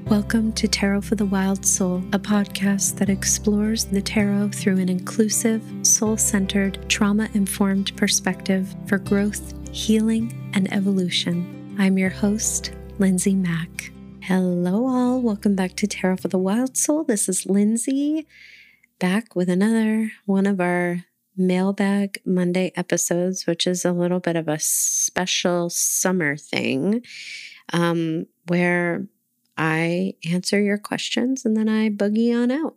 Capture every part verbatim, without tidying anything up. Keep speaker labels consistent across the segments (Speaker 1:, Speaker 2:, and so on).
Speaker 1: Welcome to Tarot for the Wild Soul, a podcast that explores the tarot through an inclusive, soul-centered, trauma-informed perspective for growth, healing, and evolution. I'm your host, Lindsay Mack. Hello all, welcome back to Tarot for the Wild Soul. This is Lindsay, back with another one of our Mailbag Monday episodes, which is a little bit of a special summer thing, um, where I answer your questions and then I boogie on out.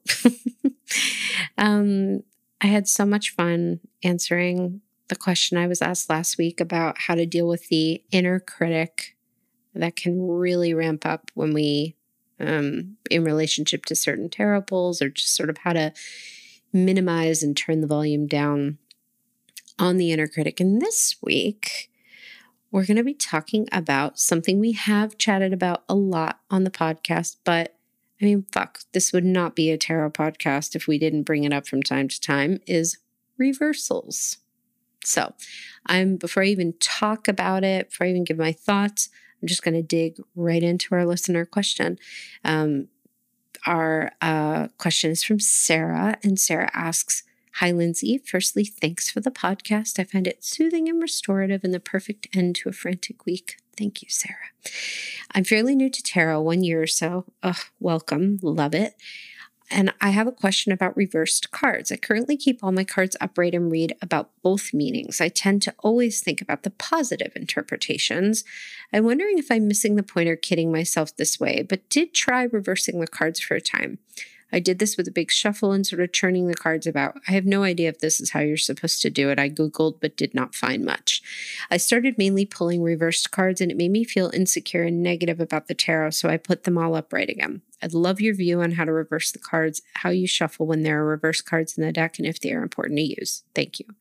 Speaker 1: um, I had so much fun answering the question I was asked last week about how to deal with the inner critic that can really ramp up when we, um, in relationship to certain tarot pulls, or just sort of how to minimize and turn the volume down on the inner critic. And this week, we're going to be talking about something we have chatted about a lot on the podcast, but I mean, fuck, this would not be a tarot podcast if we didn't bring it up from time to time, is reversals. So I'm, before I even talk about it, before I even give my thoughts, I'm just going to dig right into our listener question. Um, our uh, question is from Sarah, and Sarah asks, "Hi, Lindsay. Firstly, thanks for the podcast. I find it soothing and restorative and the perfect end to a frantic week." Thank you, Sarah. "I'm fairly new to tarot, one year or so. Ugh, welcome. Love it. And I have a question about reversed cards. I currently keep all my cards upright and read about both meanings. I tend to always think about the positive interpretations. I'm wondering if I'm missing the point or kidding myself this way, but did try reversing the cards for a time. I did this with a big shuffle and sort of churning the cards about. I have no idea if this is how you're supposed to do it. I Googled, but did not find much. I started mainly pulling reversed cards, and it made me feel insecure and negative about the tarot, so I put them all upright again. I'd love your view on how to reverse the cards, how you shuffle when there are reverse cards in the deck, and if they are important to use. Thank you."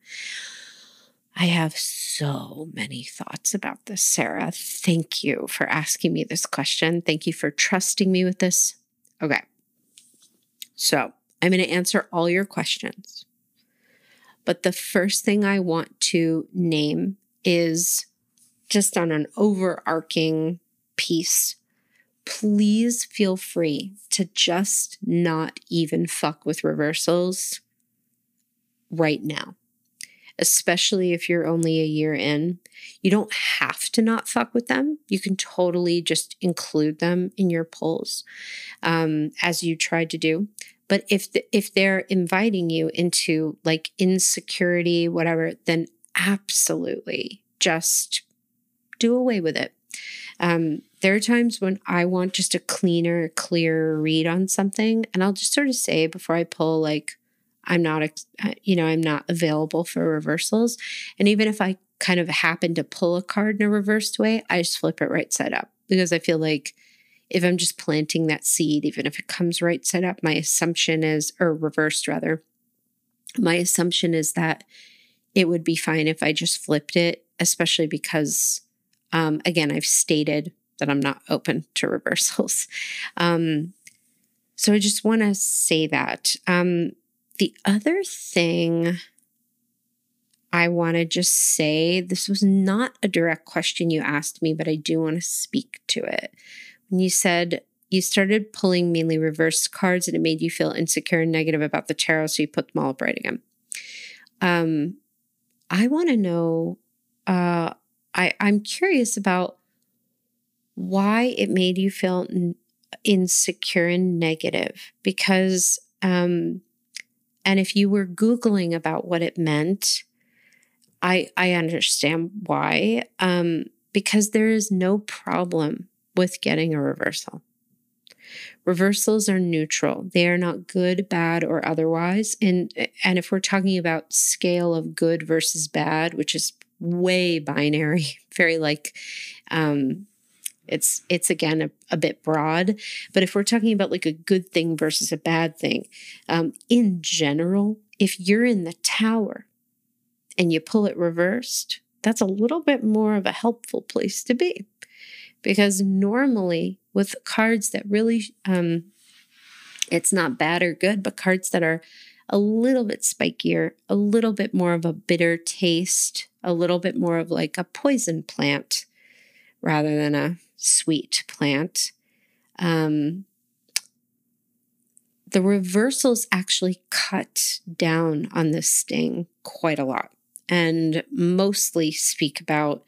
Speaker 1: I have so many thoughts about this, Sarah. Thank you for asking me this question. Thank you for trusting me with this. Okay. So I'm going to answer all your questions. But the first thing I want to name is, just on an overarching piece, please feel free to just not even fuck with reversals right now. Especially if you're only a year in. You don't have to not fuck with them. You can totally just include them in your polls, um, as you tried to do. But if the, if they're inviting you into like insecurity, whatever, then absolutely just do away with it. Um, there are times when I want just a cleaner, clearer read on something, and I'll just sort of say before I pull, like, I'm not, you know, I'm not available for reversals. And even if I kind of happen to pull a card in a reversed way, I just flip it right side up, because I feel like if I'm just planting that seed, even if it comes right side up, my assumption is, or reversed rather, my assumption is that it would be fine if I just flipped it, especially because, um, again, I've stated that I'm not open to reversals. Um, so I just want to say that. Um, The other thing I want to just say, this was not a direct question you asked me, but I do want to speak to it. When you said you started pulling mainly reversed cards and it made you feel insecure and negative about the tarot, so you put them all upright again. Um, I want to know, uh, I, I'm curious about why it made you feel n- insecure and negative, because, um, and if you were Googling about what it meant, I I understand why. Um, because there is no problem with getting a reversal. Reversals are neutral. They are not good, bad, or otherwise. And, and if we're talking about scale of good versus bad, which is way binary, very like, um, It's, it's again, a, a bit broad, but if we're talking about like a good thing versus a bad thing, um, in general, if you're in the tower and you pull it reversed, that's a little bit more of a helpful place to be, because normally with cards that really, um, it's not bad or good, but cards that are a little bit spikier, a little bit more of a bitter taste, a little bit more of like a poison plant rather than a sweet plant. um, the reversals actually cut down on this sting quite a lot, and mostly speak about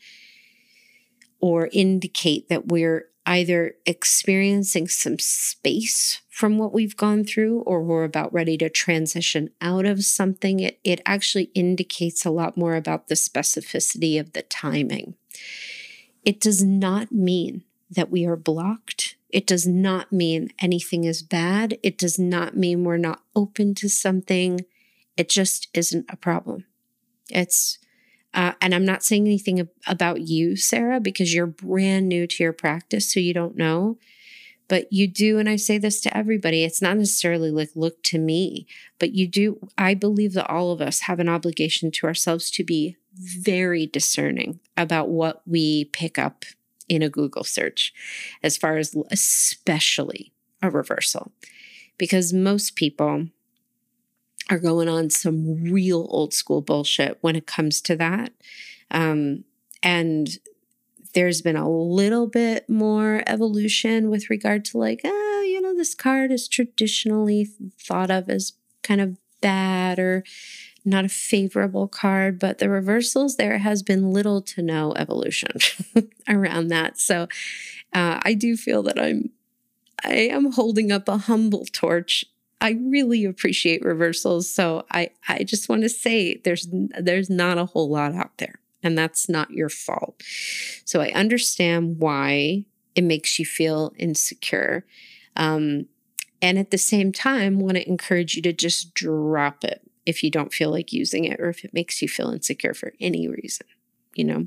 Speaker 1: or indicate that we're either experiencing some space from what we've gone through, or we're about ready to transition out of something. It, it actually indicates a lot more about the specificity of the timing. It does not mean that we are blocked. It does not mean anything is bad. It does not mean we're not open to something. It just isn't a problem. It's Uh, and I'm not saying anything ab- about you, Sarah, because you're brand new to your practice, so you don't know. But you do, and I say this to everybody, it's not necessarily like, look to me, but you do. I believe that all of us have an obligation to ourselves to be very discerning about what we pick up in a Google search, as far as especially a reversal, because most people are going on some real old school bullshit when it comes to that. Um, and there's been a little bit more evolution with regard to like, oh, you know, this card is traditionally thought of as kind of bad or not a favorable card, but the reversals, there has been little to no evolution around that. So uh, I do feel that I'm, I am holding up a humble torch. I really appreciate reversals. So I, I just want to say there's, there's not a whole lot out there, and that's not your fault. So I understand why it makes you feel insecure. Um, and at the same time, want to encourage you to just drop it if you don't feel like using it, or if it makes you feel insecure for any reason, you know?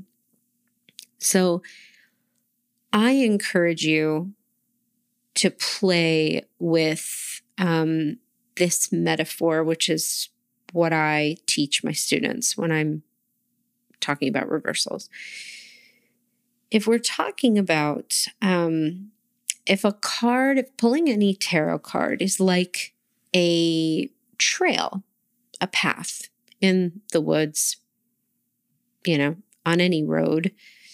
Speaker 1: So I encourage you to play with um, this metaphor, which is what I teach my students when I'm talking about reversals. If we're talking about, um, if a card, if pulling any tarot card is like a trail, a path in the woods, you know, on any road,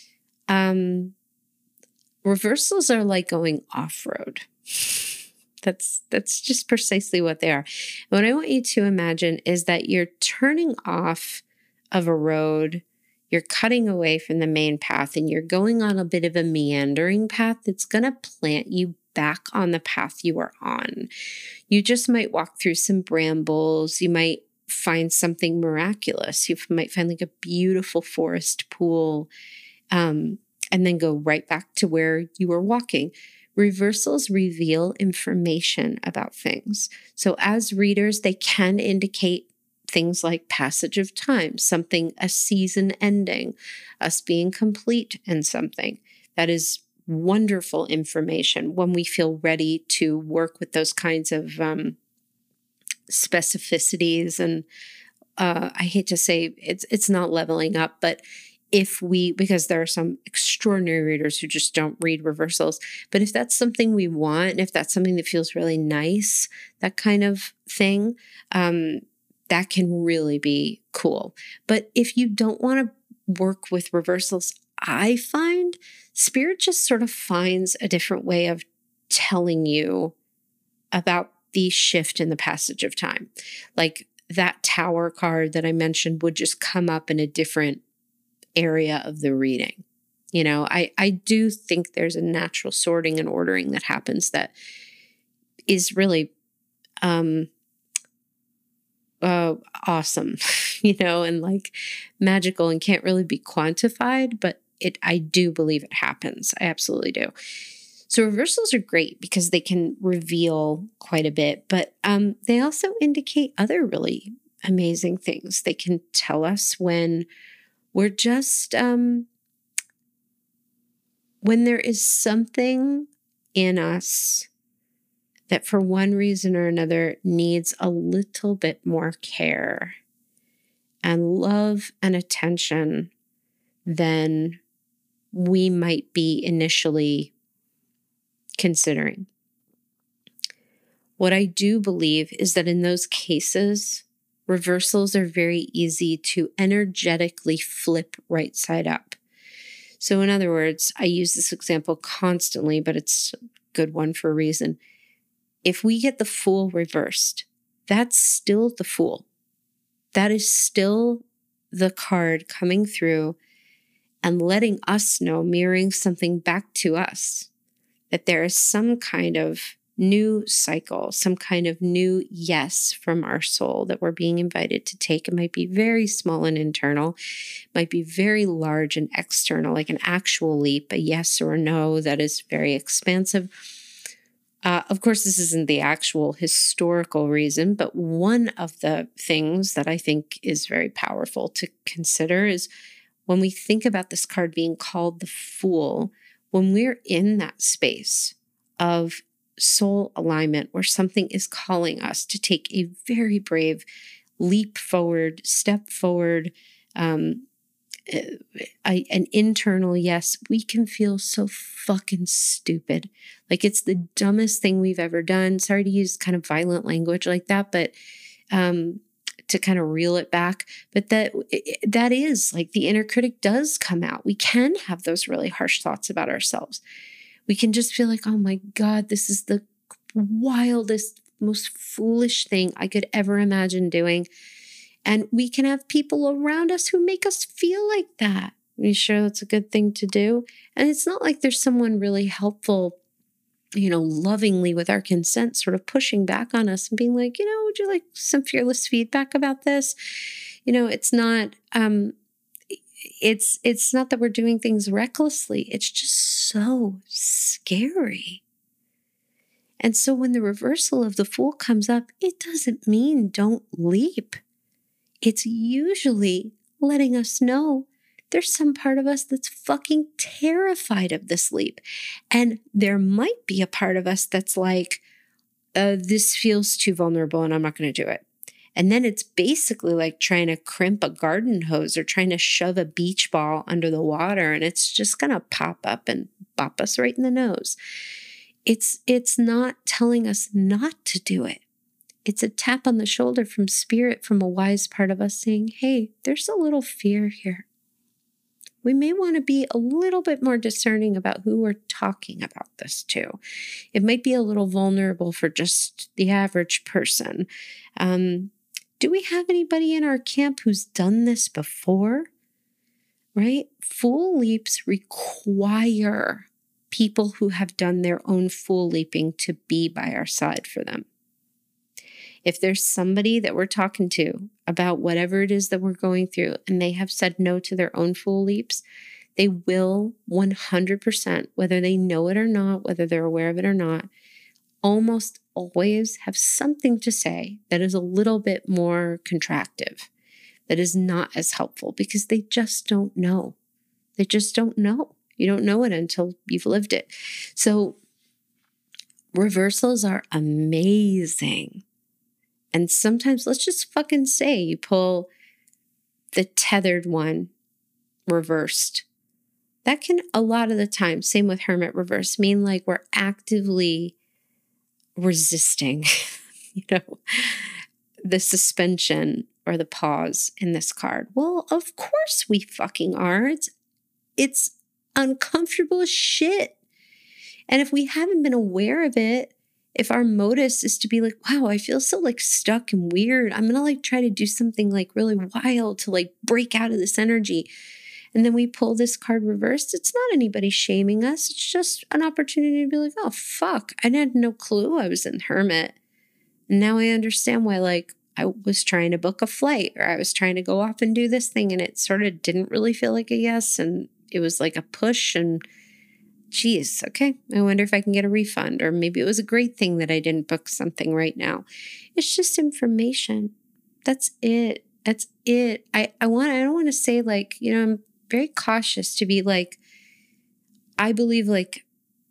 Speaker 1: um, reversals are like going off-road. That's that's just precisely what they are. And what I want you to imagine is that you're turning off of a road, you're cutting away from the main path, and you're going on a bit of a meandering path that's going to plant you back on the path you are on. You just might walk through some brambles. You might find something miraculous. You might find like a beautiful forest pool, um, and then go right back to where you were walking. Reversals reveal information about things. So as readers, they can indicate things like passage of time, something, a season ending, us being complete in something. That is wonderful information when we feel ready to work with those kinds of um, specificities. And uh, I hate to say it's it's not leveling up, but if we, because there are some extraordinary readers who just don't read reversals, but if that's something we want, and if that's something that feels really nice, that kind of thing, um, that can really be cool. But if you don't want to work with reversals, I find Spirit just sort of finds a different way of telling you about the shift in the passage of time. Like that Tower card that I mentioned would just come up in a different area of the reading. You know, I, I do think there's a natural sorting and ordering that happens that is really um, uh, awesome, you know, and like magical and can't really be quantified, but it, I do believe it happens. I absolutely do. So reversals are great because they can reveal quite a bit, but um, they also indicate other really amazing things. They can tell us when we're just, um, when there is something in us that for one reason or another needs a little bit more care and love and attention than we might be initially considering. What I do believe is that in those cases, reversals are very easy to energetically flip right side up. So in other words, I use this example constantly, but it's good one for a reason. If we get the Fool reversed, that's still the Fool. That is still the card coming through and letting us know, mirroring something back to us, that there is some kind of new cycle, some kind of new yes from our soul that we're being invited to take. It might be very small and internal, might be very large and external, like an actual leap, a yes or a no that is very expansive. Uh, of course, this isn't the actual historical reason, but one of the things that I think is very powerful to consider is when we think about this card being called the Fool, when we're in that space of soul alignment where something is calling us to take a very brave leap forward, step forward, um, a, an internal yes, we can feel so fucking stupid. Like it's the dumbest thing we've ever done. Sorry to use kind of violent language like that, but um, to kind of reel it back. But that that is like the inner critic does come out. We can have those really harsh thoughts about ourselves. We can just feel like, oh my God, this is the wildest, most foolish thing I could ever imagine doing. And we can have people around us who make us feel like that. Are you sure that's a good thing to do? And it's not like there's someone really helpful, you know, lovingly with our consent, sort of pushing back on us and being like, you know, would you like some fearless feedback about this? You know, it's not, um, it's, it's not that we're doing things recklessly. It's just so scary. And so when the reversal of the Fool comes up, it doesn't mean don't leap. It's usually letting us know there's some part of us that's fucking terrified of this leap. And there might be a part of us that's like, uh, this feels too vulnerable and I'm not going to do it. And then it's basically like trying to crimp a garden hose or trying to shove a beach ball under the water, and it's just going to pop up and bop us right in the nose. It's, it's not telling us not to do it. It's a tap on the shoulder from spirit, from a wise part of us saying, hey, there's a little fear here. We may want to be a little bit more discerning about who we're talking about this to. It might be a little vulnerable for just the average person. Um, do we have anybody in our camp who's done this before? Right? Fool leaps require people who have done their own fool leaping to be by our side for them. If there's somebody that we're talking to about whatever it is that we're going through and they have said no to their own fool leaps, they will one hundred percent, whether they know it or not, whether they're aware of it or not, almost always have something to say that is a little bit more contractive, that is not as helpful because they just don't know. They just don't know. You don't know it until you've lived it. So reversals are amazing. And sometimes, let's just fucking say you pull the tethered one reversed. That can, a lot of the time, same with Hermit reverse, mean like we're actively resisting, you know, the suspension or the pause in this card. Well, of course we fucking are. It's, it's uncomfortable as shit. And if we haven't been aware of it, if our modus is to be like, wow, I feel so like stuck and weird, I'm going to like try to do something like really wild to like break out of this energy. And then we pull this card reversed. It's not anybody shaming us. It's just an opportunity to be like, oh, fuck, I had no clue I was in Hermit. And now I understand why, like, I was trying to book a flight or I was trying to go off and do this thing. And it sort of didn't really feel like a yes. And it was like a push and geez, okay, I wonder if I can get a refund, or maybe it was a great thing that I didn't book something right now. It's just information. That's it. That's it. I, I want, I don't want to say like, you know, I'm very cautious to be like, I believe like,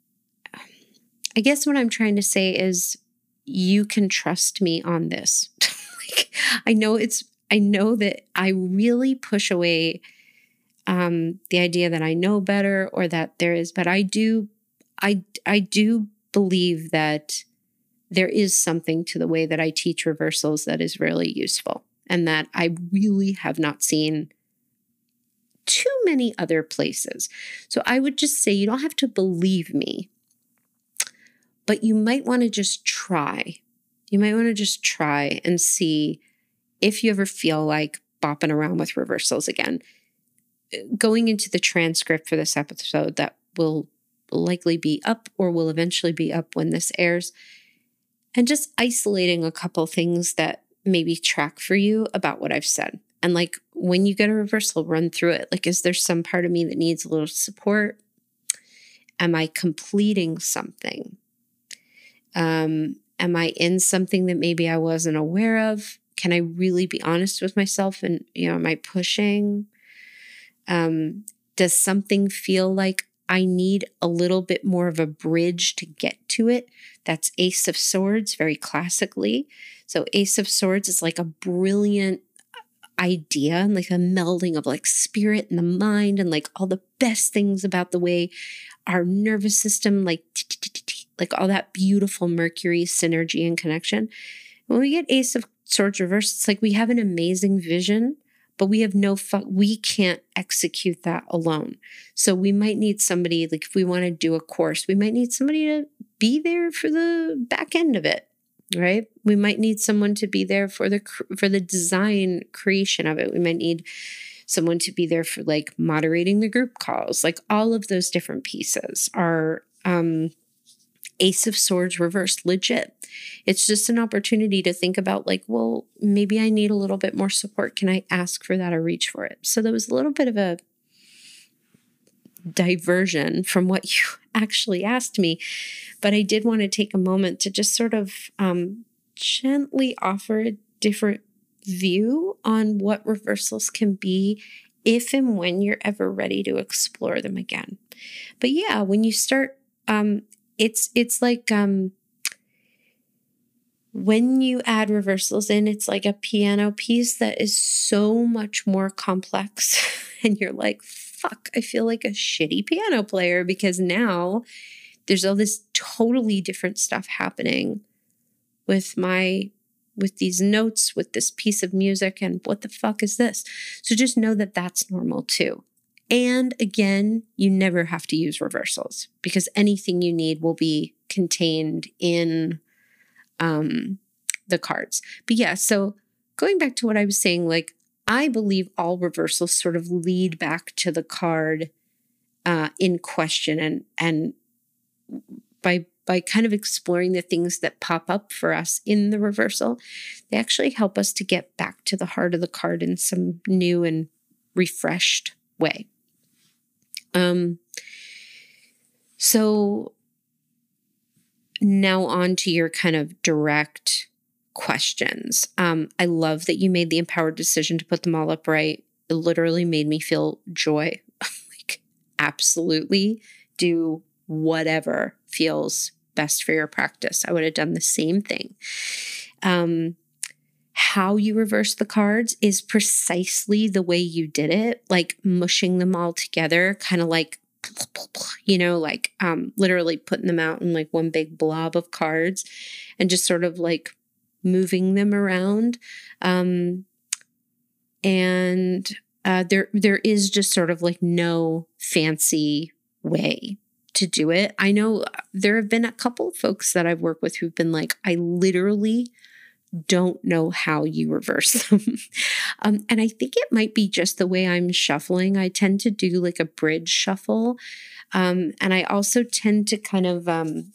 Speaker 1: I guess what I'm trying to say is you can trust me on this. Like, I know it's, I know that I really push away Um, the idea that I know better or that there is, but I do, I, I do believe that there is something to the way that I teach reversals that is really useful and that I really have not seen too many other places. So I would just say you don't have to believe me, but you might want to just try. You might want to just try and see if you ever feel like bopping around with reversals again. Going into the transcript for this episode that will likely be up or will eventually be up when this airs, and just isolating a couple things that maybe track for you about what I've said. And like when you get a reversal, run through it. Like, is there some part of me that needs a little support? Am I completing something? Um, am I in something that maybe I wasn't aware of? Can I really be honest with myself? And, you know, am I pushing? Um, does something feel like I need a little bit more of a bridge to get to it? That's Ace of Swords, very classically. So Ace of Swords is like a brilliant idea and like a melding of like spirit and the mind and like all the best things about the way our nervous system, like, like all that beautiful Mercury synergy and connection. When we get Ace of Swords reversed, it's like we have an amazing vision, but we have no, fu- we can't execute that alone. So we might need somebody, like if we want to do a course, we might need somebody to be there for the back end of it, right? We might need someone to be there for the, for the design creation of it. We might need someone to be there for like moderating the group calls. Like all of those different pieces are, um, Ace of Swords reversed, legit. It's just an opportunity to think about like, well, maybe I need a little bit more support. Can I ask for that or reach for it? So there was a little bit of a diversion from what you actually asked me, but I did want to take a moment to just sort of um, gently offer a different view on what reversals can be if and when you're ever ready to explore them again. But yeah, when you start, um, It's it's like um, when you add reversals in, it's like a piano piece that is so much more complex. And you're like, fuck, I feel like a shitty piano player because now there's all this totally different stuff happening with my, with these notes, with this piece of music, and what the fuck is this? So just know that that's normal too. And again, you never have to use reversals because anything you need will be contained in um, the cards. But yeah, so going back to what I was saying, like, I believe all reversals sort of lead back to the card uh, in question. And, and by, by kind of exploring the things that pop up for us in the reversal, they actually help us to get back to the heart of the card in some new and refreshed way. Um, so now on to your kind of direct questions. Um, I love that you made the empowered decision to put them all upright. It literally made me feel joy. Like, absolutely do whatever feels best for your practice. I would have done the same thing. Um, how you reverse the cards is precisely the way you did it, like mushing them all together, kind of like, you know, like um, literally putting them out in like one big blob of cards and just sort of like moving them around. Um, and uh, there, there is just sort of like no fancy way to do it. I know there have been a couple of folks that I've worked with who've been like, I literally don't know how you reverse them. um, and I think it might be just the way I'm shuffling. I tend to do like a bridge shuffle. Um, and I also tend to kind of, um,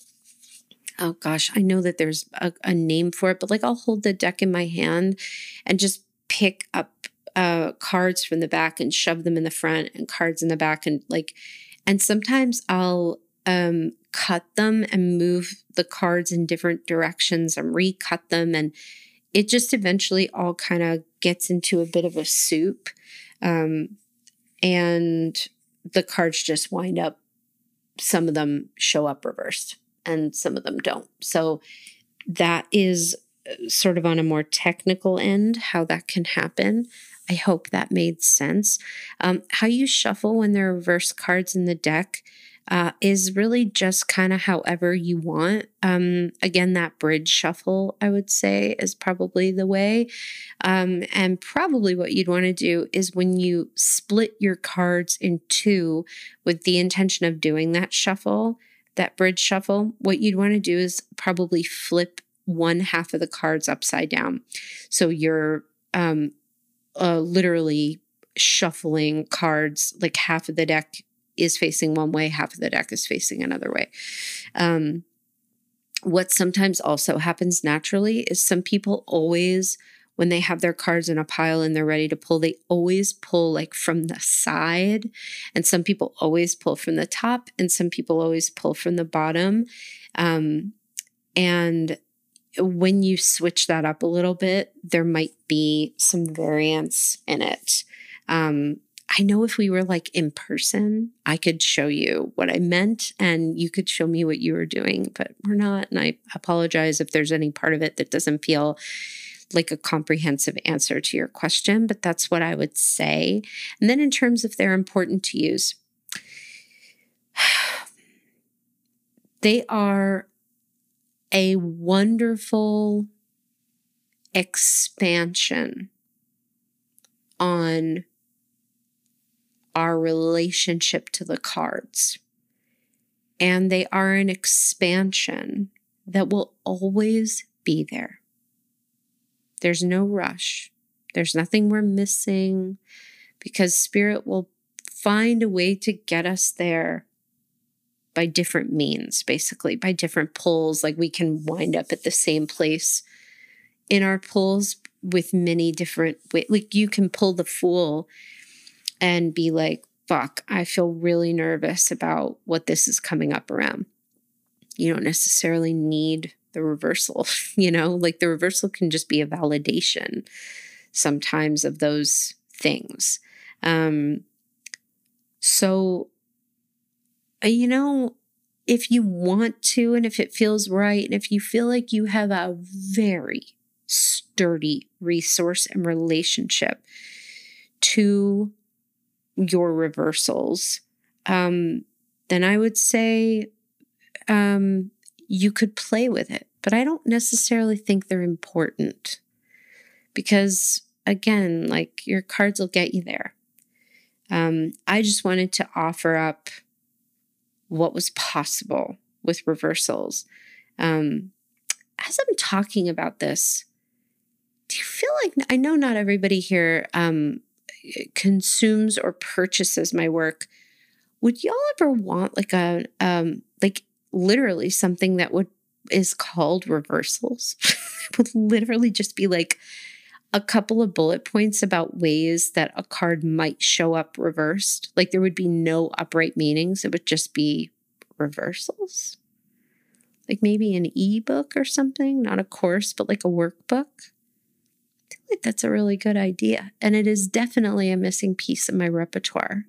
Speaker 1: oh gosh, I know that there's a, a name for it, but like I'll hold the deck in my hand and just pick up uh, cards from the back and shove them in the front and cards in the back. And like, and sometimes I'll um, cut them and move the cards in different directions and recut them. And it just eventually all kind of gets into a bit of a soup. Um, and the cards just wind up, some of them show up reversed and some of them don't. So that is sort of on a more technical end, how that can happen. I hope that made sense. Um, how you shuffle when there are reverse cards in the deck uh, is really just kind of however you want. Um, again, that bridge shuffle, I would say, is probably the way. Um, and probably what you'd want to do is when you split your cards in two with the intention of doing that shuffle, that bridge shuffle, what you'd want to do is probably flip one half of the cards upside down. So you're um, uh, literally shuffling cards, like half of the deck is facing one way, half of the deck is facing another way. Um, what sometimes also happens naturally is some people always, when they have their cards in a pile and they're ready to pull, they always pull like from the side. And some people always pull from the top, and some people always pull from the bottom. Um, and when you switch that up a little bit, there might be some variance in it. Um, I know if we were like in person, I could show you what I meant and you could show me what you were doing, but we're not. And I apologize if there's any part of it that doesn't feel like a comprehensive answer to your question, but that's what I would say. And then in terms of they're important to use, they are a wonderful expansion on our relationship to the cards. And they are an expansion that will always be there. There's no rush. There's nothing we're missing, because Spirit will find a way to get us there by different means, basically, by different pulls. Like we can wind up at the same place in our pulls with many different ways. Like you can pull the Fool and be like, fuck, I feel really nervous about what this is coming up around. You don't necessarily need the reversal, you know, like the reversal can just be a validation sometimes of those things. Um, so, you know, if you want to, and if it feels right, and if you feel like you have a very sturdy resource and relationship to your reversals, um, then I would say um, you could play with it. But I don't necessarily think they're important because, again, like your cards will get you there. Um, I just wanted to offer up what was possible with reversals. Um, as I'm talking about this, do you feel like, I know not everybody here um, consumes or purchases my work. Would y'all ever want like a, um, like literally something that would, is called reversals? It would literally just be like a couple of bullet points about ways that a card might show up reversed. Like there would be no upright meanings. It would just be reversals. Like maybe an ebook or something, not a course, but like a workbook. I feel like that's a really good idea. And it is definitely a missing piece of my repertoire.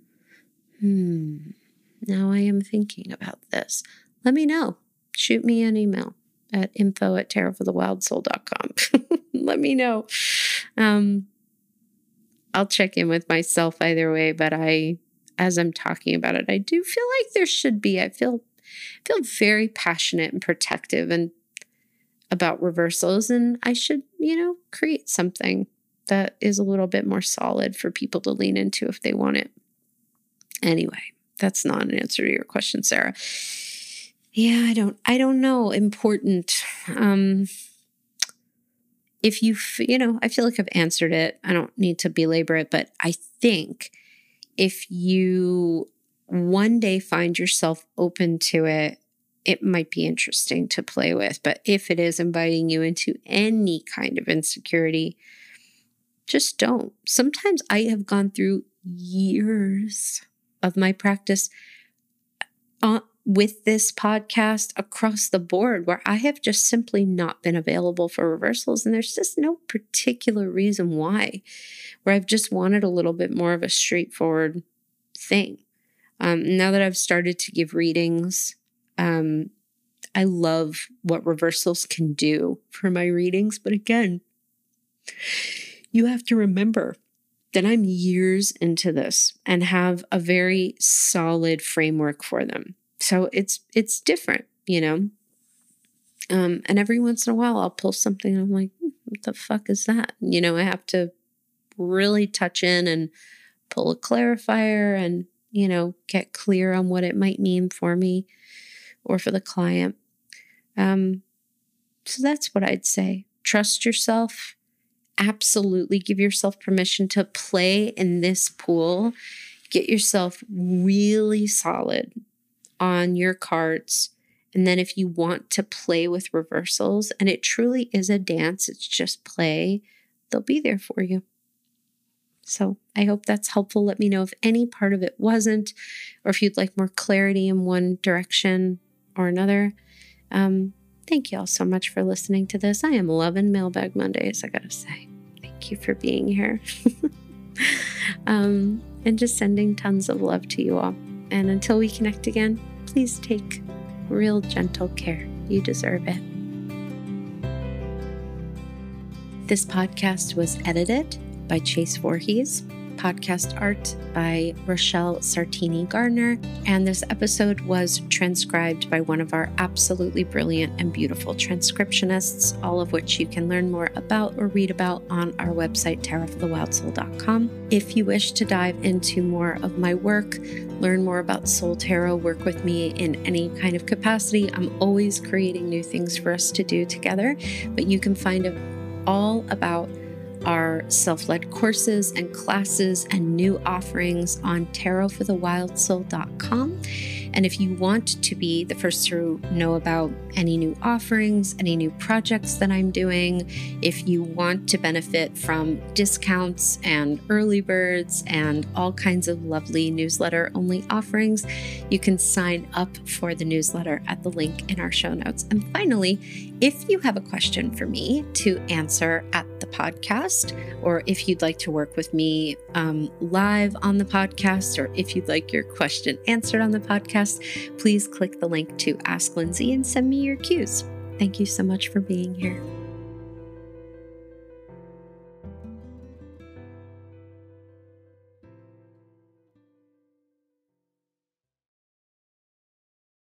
Speaker 1: Hmm. Now I am thinking about this. Let me know. Shoot me an email at info at tarot for the wild soul dot com. Let me know. Um, I'll check in with myself either way, but I, as I'm talking about it, I do feel like there should be, I feel, feel very passionate and protective and about reversals, and I should, you know, create something that is a little bit more solid for people to lean into if they want it. Anyway, that's not an answer to your question, Sarah. Yeah, I don't, I don't know. Important. Um, if you, you know, I feel like I've answered it. I don't need to belabor it, but I think if you one day find yourself open to it, it might be interesting to play with. But if it is inviting you into any kind of insecurity, just don't. Sometimes I have gone through years of my practice uh, with this podcast across the board where I have just simply not been available for reversals. And there's just no particular reason why, where I've just wanted a little bit more of a straightforward thing. Um, now that I've started to give readings, um, I love what reversals can do for my readings. But again, you have to remember that I'm years into this and have a very solid framework for them. So it's it's different, you know. Um, and every once in a while, I'll pull something and I'm like, hmm, what the fuck is that? You know, I have to really touch in and pull a clarifier and, you know, get clear on what it might mean for me. or for the client. Um, so that's what I'd say. Trust yourself. Absolutely give yourself permission to play in this pool. Get yourself really solid on your cards. And then if you want to play with reversals, and it truly is a dance, it's just play, they'll be there for you. So I hope that's helpful. Let me know if any part of it wasn't, or if you'd like more clarity in one direction or another. Um, thank you all so much for listening to this. I am loving Mailbag Mondays, I gotta say. Thank you for being here. um, and just sending tons of love to you all. And until we connect again, please take real gentle care. You deserve it. This podcast was edited by Chase Voorhees, podcast art by Rochelle Sartini Gardner, and this episode was transcribed by one of our absolutely brilliant and beautiful transcriptionists, all of which you can learn more about or read about on our website, tarot for the wild soul dot com. If you wish to dive into more of my work, learn more about Soul Tarot, work with me in any kind of capacity, I'm always creating new things for us to do together, but you can find it all about our self-led courses and classes and new offerings on tarot for the wild soul dot com. And if you want to be the first to know about any new offerings, any new projects that I'm doing, if you want to benefit from discounts and early birds and all kinds of lovely newsletter-only offerings, you can sign up for the newsletter at the link in our show notes. And finally, if you have a question for me to answer at the podcast, or if you'd like to work with me um, live on the podcast, or if you'd like your question answered on the podcast, please click the link to Ask Lindsay and send me your cues. Thank you so much for being here.